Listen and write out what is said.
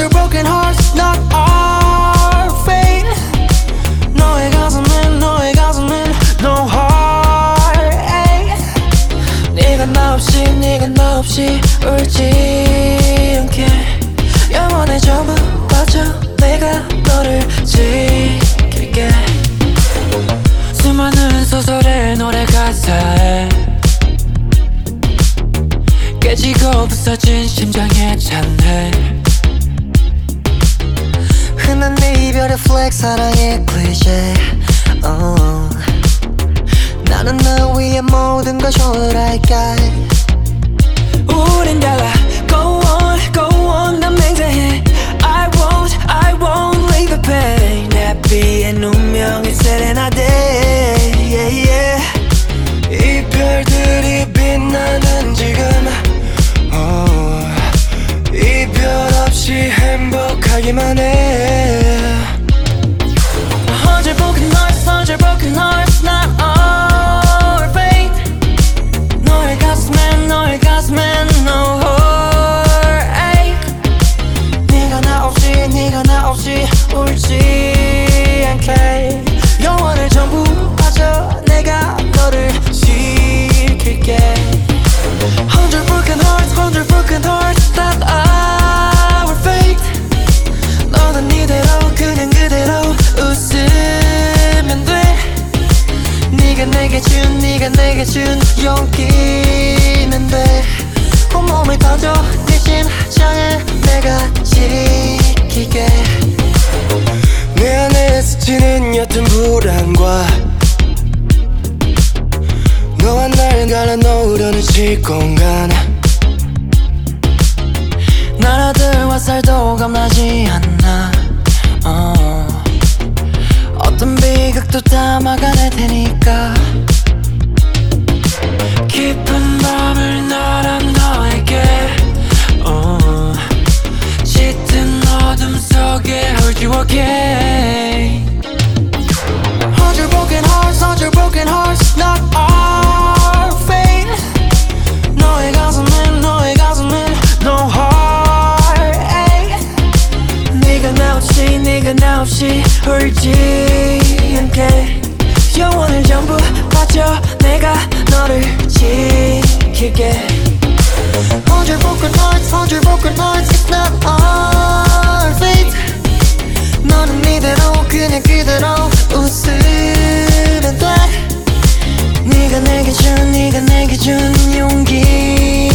hundred broken hearts not our fate. 너의 가슴엔 no heartache. 네가 나 없이 울지 않게 영원의 전부 바쳐 내가 너를 지킬게. 수많은 소설의 노래 가사에 깨지고 부서진 심장에 찬해. 흔한 내 이별의 플렉 사랑의 클리셰. 나는 너 위에 모든 걸 초월할까. 우린 달라. Go on 난 맹세해. I won't leave the pain. 내 비엔 운명의 세레나데. yeah, yeah. 이별들이 빛나는 지금 이별 없이 행복하기만 해. hundred broken hearts not our fate. 너의 가슴엔 no heartache. 네가 나 없이 울지 않게 영원을 전부 바쳐 내가 너를 지킬게. hundred broken hearts not our fate. 너는 이대로 그냥 그대로 웃으면 돼. 네가 내게 준 용기는 돼. 온몸을 던져 네 심장에 내가 지킬게. 내 안에 스치는 옅은 불안과 너와 날 갈라놓으려는 시공간. 나라들과 살도 겁나지 않나. 어떤 비극도 다 막아낼 테니까. 깊은 밤을 날아 너에게 짙은 어둠 속에 hold you again. hundred broken hearts not our fate. 너의 가슴엔 no heartache. 네가 나 없이 울지 않게 영원을 전부 바쳐 내가 너를 지킬게. hundred broken hearts it's not our fate. 너는 이대로 그냥 그대로 웃으면 돼. 네가 내게 준 용기